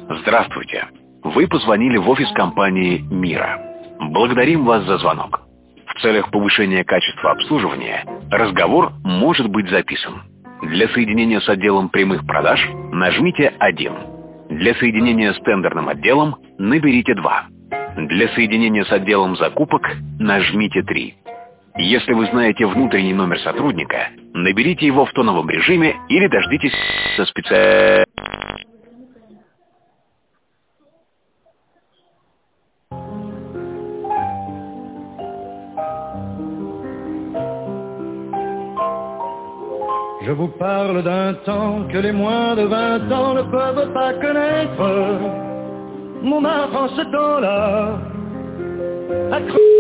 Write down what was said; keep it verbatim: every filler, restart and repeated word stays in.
Здравствуйте. Вы позвонили в офис компании «Мира». Благодарим вас за звонок. В целях повышения качества обслуживания разговор может быть записан. Для соединения с отделом прямых продаж нажмите один. Для соединения с тендерным отделом наберите два. Для соединения с отделом закупок нажмите три. Если вы знаете внутренний номер сотрудника, наберите его в тоновом режиме или дождитесь со специальным... Je vous parle d'un temps que les moins de vingt ans ne peuvent pas connaître. Mon enfant, ce temps-là, a cru...